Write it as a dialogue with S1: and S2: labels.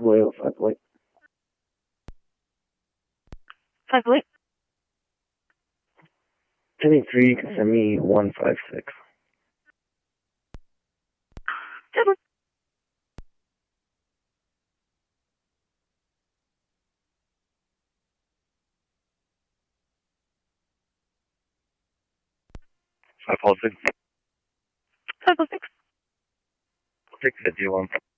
S1: Loyal 5 White.
S2: 5 White.
S1: Heading 3, you can send me 156.
S2: 7.
S1: Five, 6.
S2: 506.
S1: 651.